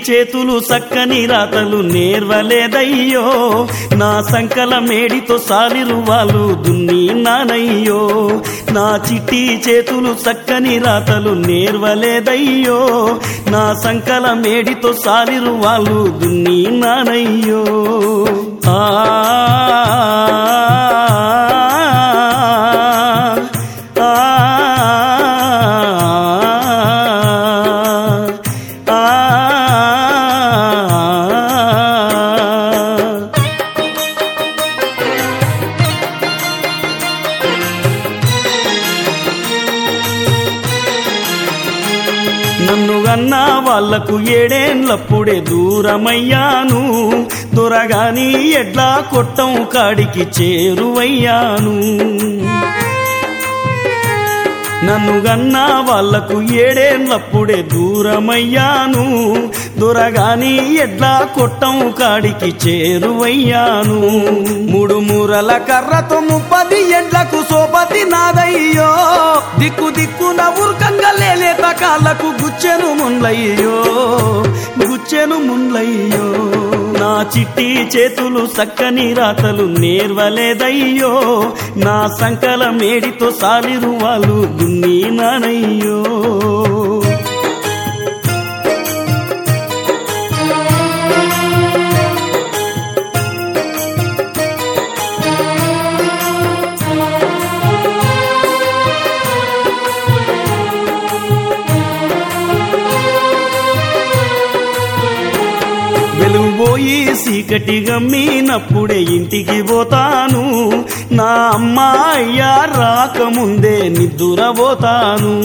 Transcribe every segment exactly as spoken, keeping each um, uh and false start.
చేతులు సక్కని రాతలు నేర్వలేదయ్యో నా సంకల మేడితో సాలిరు వాళ్ళు దున్ని నానయ్యో నా చిట్టి చేతులు సక్కని రాతలు నేర్వలేదయ్యో నా సంకల మేడితో సాలిరు వాళ్ళు దున్ని నానయ్యో ఆ నన్ను గన్నా వాళ్లకు ఏడేండ్లప్పుడే దూరమయ్యాను దొరగాని ఎడ్లా కొట్టం కాడికి చేరువయ్యాను నన్ను గన్నా వాళ్లకు ఏడేండ్లప్పుడే దూరమయ్యాను దొరగాని ఎడ్లా కొట్టం కాడికి చేరువయ్యాను మూడు మూరల కర్రతో ముప్పది ఎండ్లకు సోపతి నాదయ్యో దిక్కు దిక్కున ఉర్కంగా లేలేత కాళ్ళకు గుచ్చెను మున్లయ్యో గుచ్చెను మున్లయ్యో నా చిట్టి చేతులు సక్కని రాతలు నేర్వలేదయ్యో నా సంకల మేడితో సాలిరు వాళ్ళు దున్ని నానయ్యో వెలుగుపోయి చీకటి గమ్మినప్పుడే ఇంటికి పోతాను నా అమ్మాయ్య రాకముందే నిద్దురపోతాను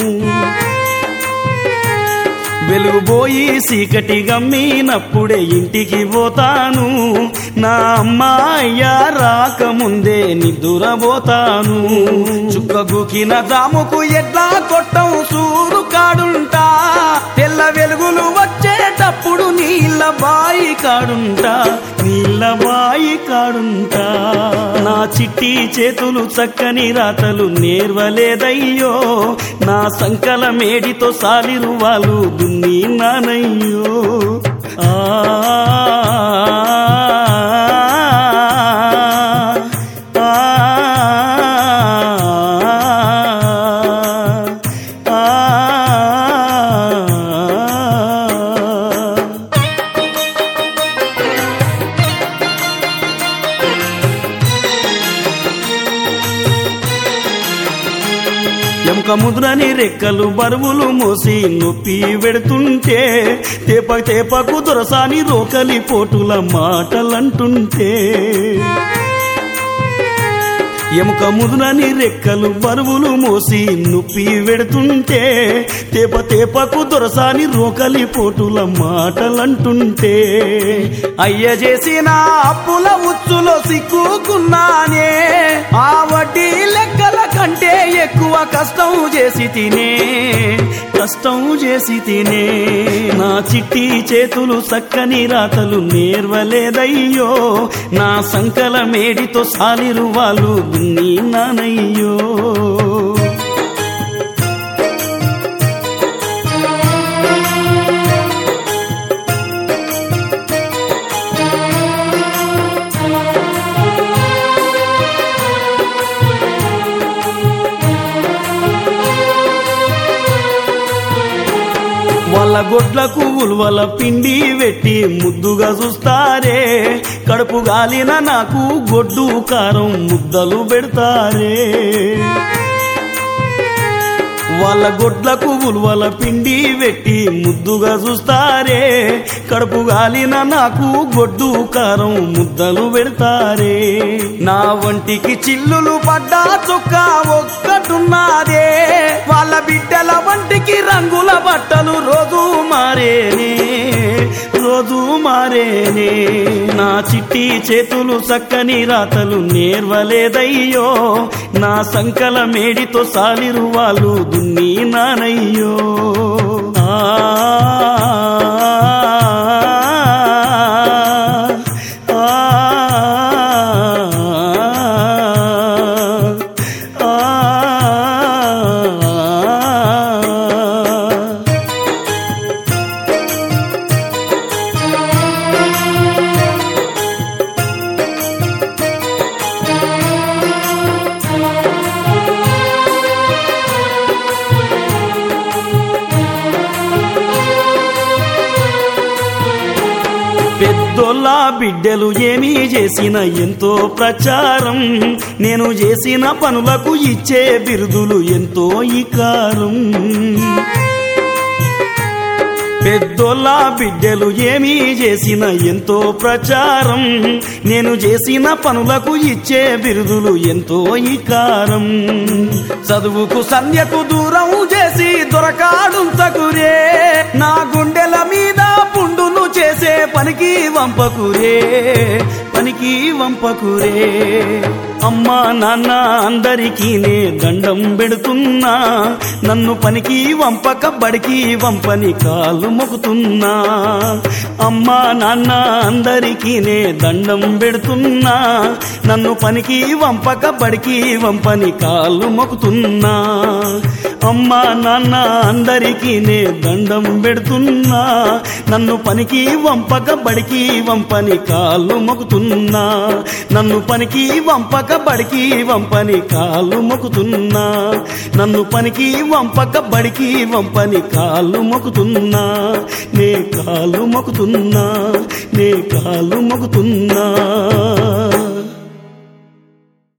వెలుగుపోయి చీకటి గమ్మినప్పుడే ఇంటికి పోతాను నా అమ్మాయ్య రాకముందే నిద్దురపోతాను చుక్కగుకిన జాముకు ఎడ్లా కొట్టం సూరు కాడుంటా తెల్ల వెలుగులు వచ్చేటప్పుడు నీళ్ళ బాయి కాడుంటా నీళ్ళ బాయి కాడుంటా నా చిట్టి చేతులు చక్కని రాతలు నేర్వలేదయ్యో నా సంకల మేడితో సాలిరు వాళ్ళు దున్ని నానయ్యో ఆ ఎముక ముద్రని రెక్కలు బరువులు మోసి నొప్పి వెడుతుంటే తేప తేపకు దొరసాని రోకలి పోటుల మాటలంటుంటే ఎముక ముదులని రెక్కలు బరువులు మోసి నొప్పి వెడుతుంటే తేప తేపకు దొరసాని రోకలి పోటుల మాటలంటుంటే అయ్య చేసిన అప్పుల ఉచ్చులో సిక్కుకున్నానే ఆ వడ్డీ లెక్కల కంటే ఎక్కువ కష్టం చేసి తినే కష్టం చేసి తినే నా చిట్టి చేతులు సక్కని రాతలు నేర్వలేదయ్యో నా సంకల మేడితో సాలిరు వాళ్ళు దున్ని నానయ్యో వాళ్ళ గొడ్లకు ఉల్వల పిండి వెట్టి ముద్దుగా చూస్తారే కడుపు గాలిన నాకు గొడ్డు కారం ముద్దలు పెడతారే వాళ్ళ గొడ్లకు ఉల్వల పిండి వెట్టి ముద్దుగా చూస్తారే కడుపు గాలిన నాకు గొడ్డు కారం ముద్దలు పెడతారే నా వంటికి చిల్లులు పడ్డా చుక్క ఒక్కటున్నాదే వాళ్ళ బిడ్డల వంటికి రంగుల బట్టలు రోజు మారేనే రోజు మారేనే నా చిట్టి చేతులు సక్కని రాతలు నేర్వలేదయ్యో నా సంకల మేడితో సాలిరు వాళ్ళు దున్ని నానయ్యో ఆ బిడ్డలు ఏమీ చేసిన ఎంతో ప్రచారం నేను చేసిన పనులకు ఇచ్చే బిరుదులు ఎంతో ఇకారం పెద్దోళ్ళ బిడ్డలు ఏమీ చేసిన ఎంతో ప్రచారం నేను చేసిన పనులకు ఇచ్చే బిరుదులు ఎంతో ఇకారం చదువుకు సంధ్యకు దూరం చేసి దొరకాడుంచకురే నా గుండెల మీద పుండును చేసే పనికి వంపకురే పనికి వంపకురే అమ్మా నాన్న అందరికీ నే దండం పెడుతున్నా నన్ను పనికి వంపక బడికి వంపని కాలు మొక్కుతున్నా అమ్మా నాన్న అందరికీ నే దండం పెడుతున్నా నన్ను పనికి వంపక బడికి వంపని కాలు మొక్కుతున్నా అమ్మా నాన్న అందరికీ నే దండం పెడుతున్నా నన్ను పనికి వంపక బడికి వంపని కాళ్ళు మొక్కుతున్నా నన్ను పనికి వంపక బడికి వంపని కాళ్ళు మొక్కుతున్నా నన్ను పనికి వంపక బడికి వంపని కాళ్ళు మొక్కుతున్నా నే కాళ్ళు మొక్కుతున్నా నే కాళ్ళు మొక్కుతున్నా